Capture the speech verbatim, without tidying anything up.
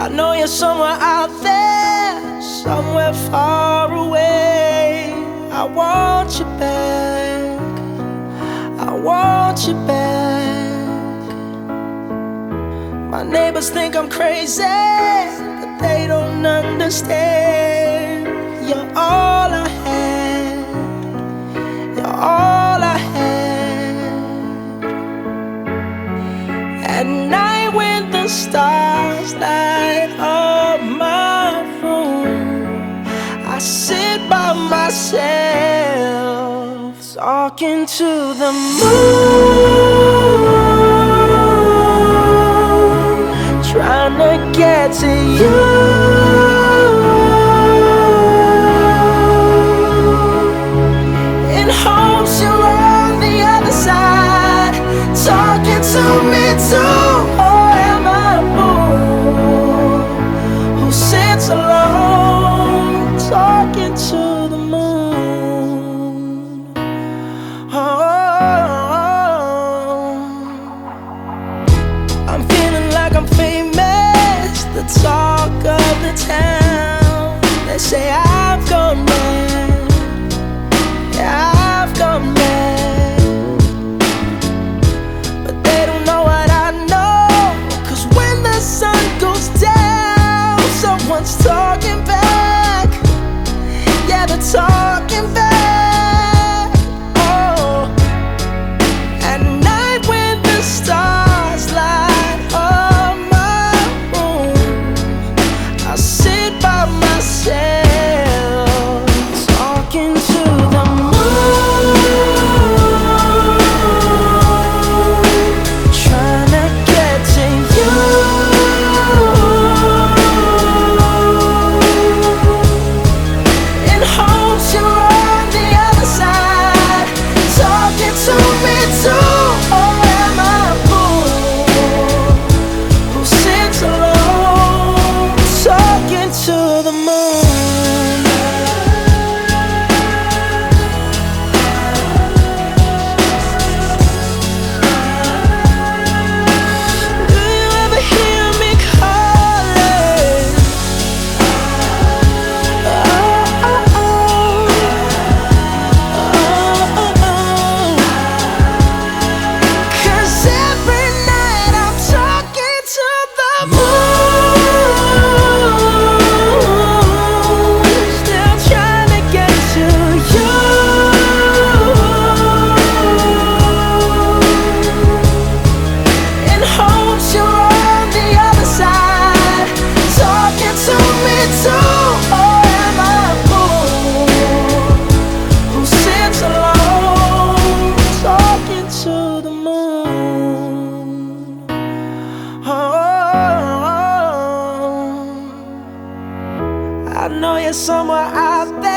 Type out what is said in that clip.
know you're somewhere out there, somewhere far away. I want you back, I want you back. My neighbors think I'm crazy, but they don't understand. You're all I had, you're all I had. At night when the stars light up my room, I sit by myself talking to the moon, trying to get to you. In hopes you're on the other side, talking to me too. Or am I a fool who sits alone, talking to the moon? Oh, I'm feeling like I'm famous, the talk of the town. They say I've gone mad, yeah, I've gone mad, but they don't know what I know. 'Cause when the sun goes down, someone's talking back. Yeah, they're talking back. Oh, at night when the stars light up my room, I sit by myself talking to the moon, trying to get to you. In hopes you're on the other side, talking to me too. Or am I a fool who sits alone, talking to the moon? Do you ever hear me calling? Oh, oh, oh. Oh, oh, oh. 'Cause every night I'm talking to the moon, still trying to get to you. In hopes you're on the other side, talking to me too. Or am I a fool who sits alone, talking to the moon? Oh, I know you're somewhere out there.